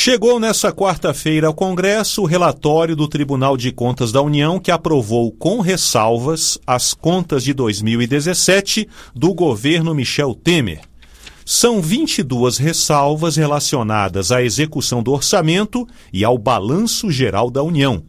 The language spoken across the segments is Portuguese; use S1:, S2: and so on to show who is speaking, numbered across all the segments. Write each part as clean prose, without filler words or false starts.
S1: Chegou nesta quarta-feira ao Congresso o relatório do Tribunal de Contas da União que aprovou com ressalvas as contas de 2017 do governo Michel Temer. São 22 ressalvas relacionadas à execução do orçamento e ao balanço geral da União.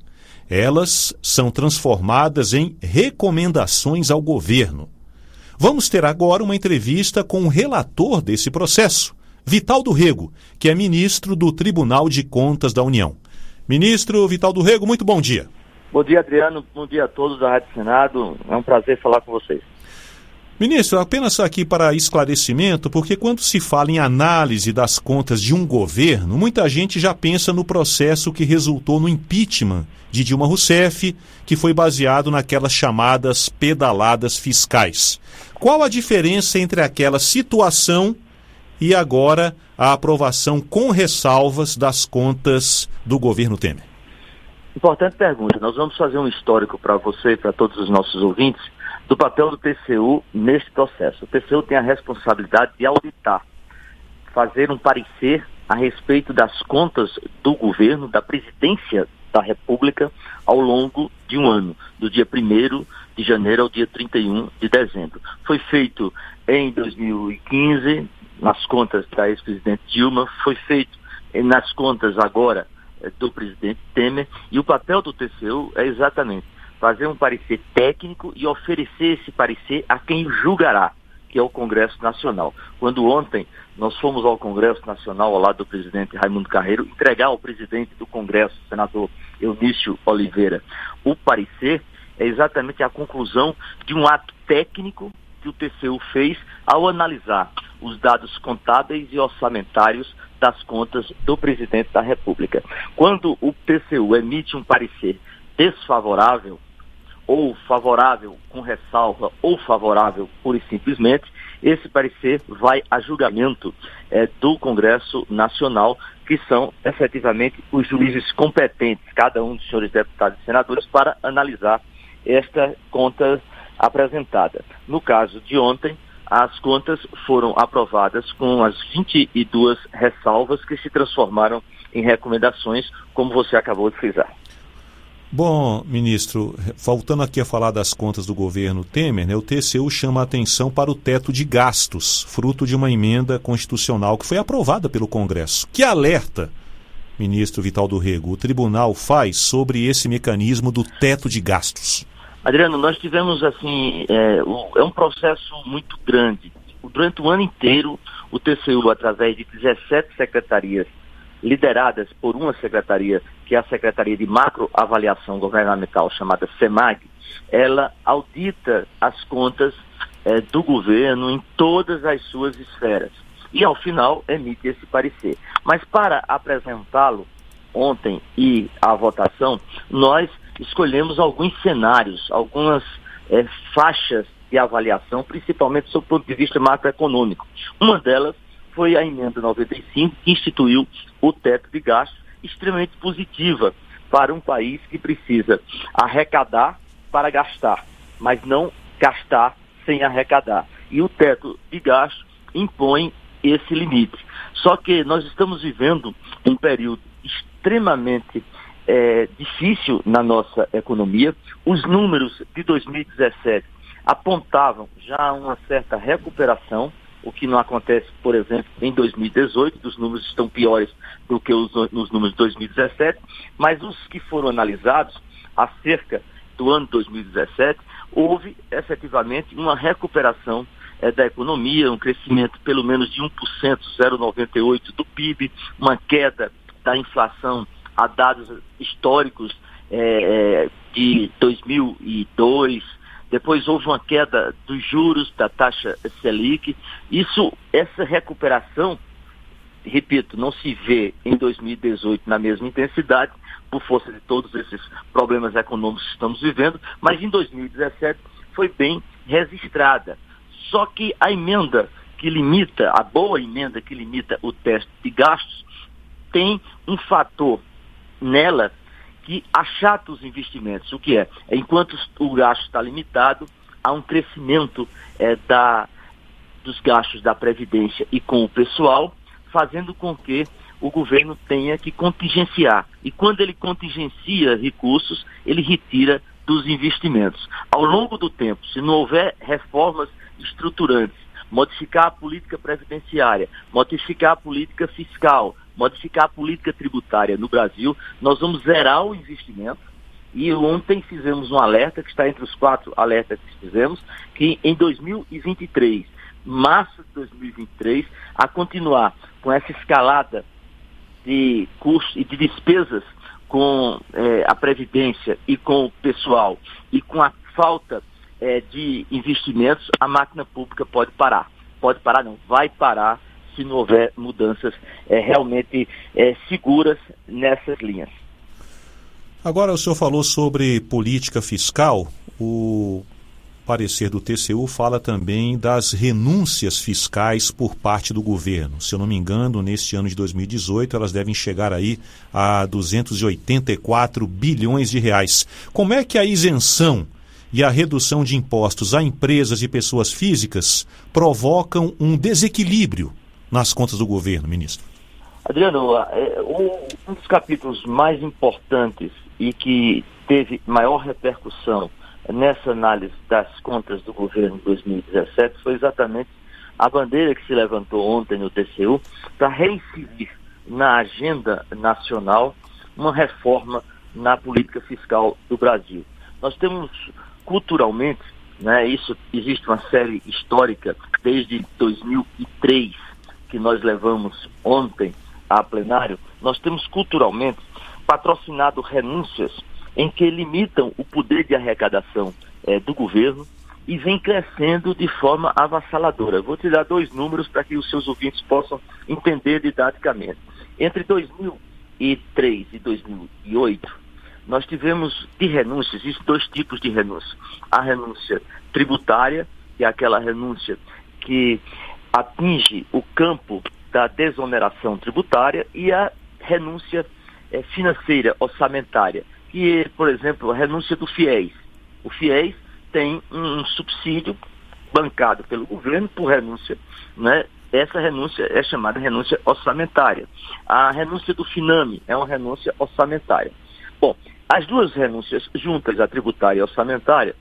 S1: Elas são transformadas em recomendações ao governo. Vamos ter agora uma entrevista com o relator desse processo, Vital do Rego, que é ministro do Tribunal de Contas da União. Ministro Vital do Rego, muito bom dia.
S2: Bom dia, Adriano. Bom dia a todos da Rádio Senado. É um prazer falar com vocês.
S1: Ministro, apenas aqui para esclarecimento, porque quando se fala em análise das contas de um governo, muita gente já pensa no processo que resultou no impeachment de Dilma Rousseff, que foi baseado naquelas chamadas pedaladas fiscais. Qual a diferença entre aquela situação e agora a aprovação com ressalvas das contas do governo Temer?
S2: Importante pergunta. Nós vamos fazer um histórico para você e para todos os nossos ouvintes do papel do TCU neste processo. O TCU tem a responsabilidade de auditar, fazer um parecer a respeito das contas do governo, da presidência da República, ao longo de um ano, do dia 1º de janeiro ao dia 31 de dezembro. Foi feito em 2015, nas contas da ex-presidente Dilma, foi feito nas contas agora do presidente Temer, e o papel do TCU é exatamente fazer um parecer técnico e oferecer esse parecer a quem julgará, que é o Congresso Nacional. Quando ontem nós fomos ao Congresso Nacional, ao lado do presidente Raimundo Carreiro, entregar ao presidente do Congresso, senador Eunício Oliveira, o parecer, é exatamente a conclusão de um ato técnico que o TCU fez ao analisar os dados contábeis e orçamentários das contas do presidente da República. Quando o TCU emite um parecer desfavorável, ou favorável com ressalva, ou favorável pura e simplesmente, esse parecer vai a julgamento do Congresso Nacional, que são efetivamente os juízes competentes, cada um dos senhores deputados e senadores, para analisar esta conta apresentada. No caso de ontem, as contas foram aprovadas com as 22 ressalvas que se transformaram em recomendações, como você acabou de frisar.
S1: Bom, ministro, voltando aqui a falar das contas do governo Temer, o TCU chama a atenção para o teto de gastos, fruto de uma emenda constitucional que foi aprovada pelo Congresso. Que alerta, ministro Vital do Rego, o tribunal faz sobre esse mecanismo do teto de gastos?
S2: Adriano, nós tivemos é um processo muito grande. Durante o ano inteiro, o TCU, através de 17 secretarias, lideradas por uma secretaria, que é a Secretaria de Macroavaliação Governamental, chamada SEMAG, ela audita as contas do governo em todas as suas esferas. E, ao final, emite esse parecer. Mas, para apresentá-lo ontem e à votação, nós escolhemos alguns cenários, algumas faixas de avaliação, principalmente sob o ponto de vista macroeconômico. Uma delas foi a emenda 95, que instituiu o teto de gastos, extremamente positiva para um país que precisa arrecadar para gastar, mas não gastar sem arrecadar. E o teto de gastos impõe esse limite. Só que nós estamos vivendo um período extremamente difícil na nossa economia. Os números de 2017 apontavam já uma certa recuperação, o que não acontece, por exemplo, em 2018, os números estão piores do que os números de 2017, mas os que foram analisados acerca do ano 2017, houve efetivamente uma recuperação da economia, um crescimento pelo menos de 1%, 0,98% do PIB, uma queda da inflação a dados históricos de 2002, depois houve uma queda dos juros da taxa Selic. Essa recuperação, repito, não se vê em 2018 na mesma intensidade, por força de todos esses problemas econômicos que estamos vivendo, mas em 2017 foi bem registrada. Só que a emenda que limita, a boa emenda que limita o teto de gastos, tem um fator nela que achata os investimentos. O que é? Enquanto o gasto está limitado, há um crescimento dos gastos da Previdência e com o pessoal, fazendo com que o governo tenha que contingenciar. E quando ele contingencia recursos, ele retira dos investimentos. Ao longo do tempo, se não houver reformas estruturantes, modificar a política previdenciária, modificar a política fiscal, modificar a política tributária no Brasil, nós vamos zerar o investimento. E ontem fizemos um alerta, que está entre os 4 alertas que fizemos, que em 2023, março de 2023, a continuar com essa escalada de custos e de despesas com a Previdência e com o pessoal e com a falta de investimentos, a máquina pública pode parar. Pode parar, não, vai parar se não houver mudanças realmente seguras nessas linhas.
S1: Agora, o senhor falou sobre política fiscal. O parecer do TCU fala também das renúncias fiscais por parte do governo. Se eu não me engano, neste ano de 2018, elas devem chegar aí a 284 bilhões de reais. Como é que a isenção e a redução de impostos a empresas e pessoas físicas provocam um desequilíbrio nas contas do governo, ministro?
S2: Adriano, um dos capítulos mais importantes e que teve maior repercussão nessa análise das contas do governo de 2017 foi exatamente a bandeira que se levantou ontem no TCU para reincidir na agenda nacional uma reforma na política fiscal do Brasil. Nós temos culturalmente, isso existe uma série histórica desde 2003 que nós levamos ontem a plenário, nós temos culturalmente patrocinado renúncias em que limitam o poder de arrecadação do governo e vem crescendo de forma avassaladora. Vou te dar 2 números para que os seus ouvintes possam entender didaticamente. Entre 2003 e 2008, nós tivemos de renúncias, existem 2 tipos de renúncia. A renúncia tributária, que é aquela renúncia que atinge o campo da desoneração tributária, e a renúncia financeira, orçamentária, que é, por exemplo, a renúncia do FIES. O FIES tem um subsídio bancado pelo governo por renúncia, Essa renúncia é chamada renúncia orçamentária. A renúncia do FINAME é uma renúncia orçamentária. Bom, as 2 renúncias juntas, a tributária e a orçamentária,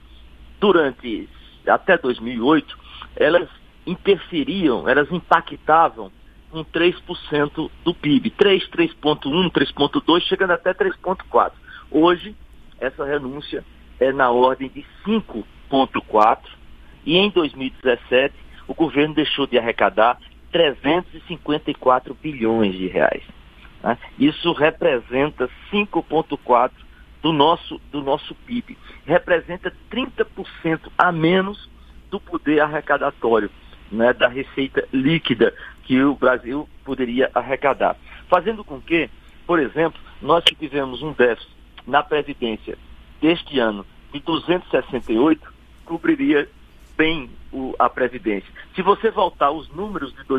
S2: até 2008, elas interferiam, elas impactavam com 3% do PIB, 3,1, 3,2, chegando até 3,4. Hoje, essa renúncia é na ordem de 5,4 e em 2017 o governo deixou de arrecadar 354 bilhões de reais. Isso representa 5,4 do nosso PIB. Representa 30% a menos do poder arrecadatório, da receita líquida que o Brasil poderia arrecadar. Fazendo com que, por exemplo, nós que tivemos um déficit na Previdência deste ano de 268, cobriria bem a Previdência. Se você voltar os números de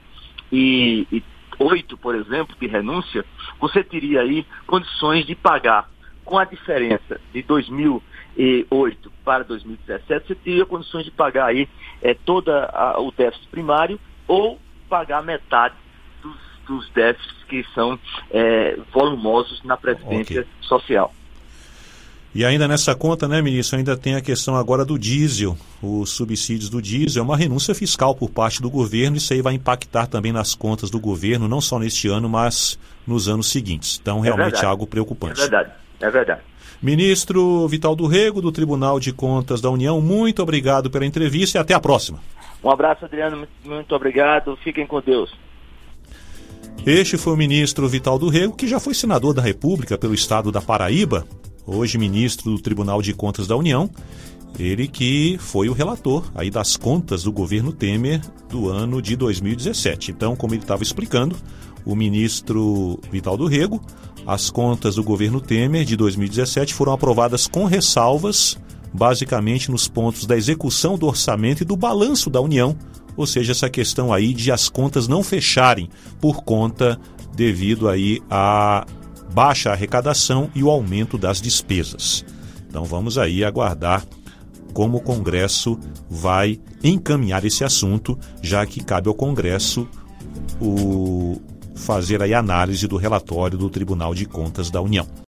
S2: 2008, por exemplo, de renúncia, você teria aí condições de pagar, com a diferença de 2008 para 2017, você teria condições de pagar aí todo o déficit primário ou pagar metade dos déficits que são volumosos na Previdência Social.
S1: E ainda nessa conta, ministro, ainda tem a questão agora do diesel, os subsídios do diesel, é uma renúncia fiscal por parte do governo, isso aí vai impactar também nas contas do governo, não só neste ano, mas nos anos seguintes. Então, realmente é algo preocupante.
S2: É verdade.
S1: Ministro Vital do Rego, do Tribunal de Contas da União, muito obrigado pela entrevista e até a próxima.
S2: Um abraço, Adriano, muito obrigado, fiquem com Deus.
S1: Este foi o ministro Vital do Rego, que já foi senador da República pelo estado da Paraíba, hoje ministro do Tribunal de Contas da União, ele que foi o relator aí das contas do governo Temer do ano de 2017. Então, como ele estava explicando, o ministro Vital do Rego, as contas do governo Temer de 2017 foram aprovadas com ressalvas, basicamente nos pontos da execução do orçamento e do balanço da União, ou seja, essa questão aí de as contas não fecharem por conta devido aí à baixa arrecadação e o aumento das despesas. Então vamos aí aguardar como o Congresso vai encaminhar esse assunto, já que cabe ao Congresso fazer aí análise do relatório do Tribunal de Contas da União.